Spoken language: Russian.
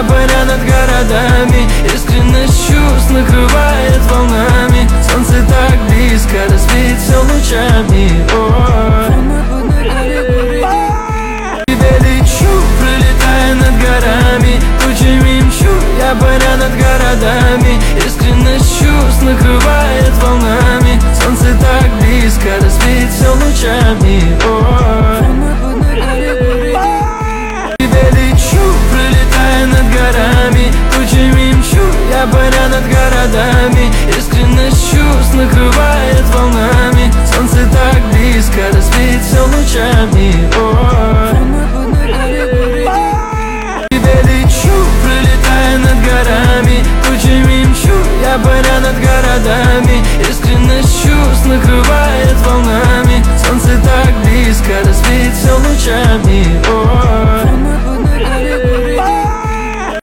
я паря над городами. Искренность чувств накрывает волнами. Солнце так близко, разбит все лучами. Тебе лечу, пролетая над горами. Тучами мчу, я паря над городами. Искренность чувств накрывает волнами. Солнце так близко, разбит все лучами. Тебе лечу, пролетая над горами. Тучами мчу, я паря над городами. Искренность чувств накрывает волнами. Солнце так близко, разбит все лучами. Тебе лечу, пролетая над горами. Тучами мчу, я паря над городами. Искренность чувств накрывает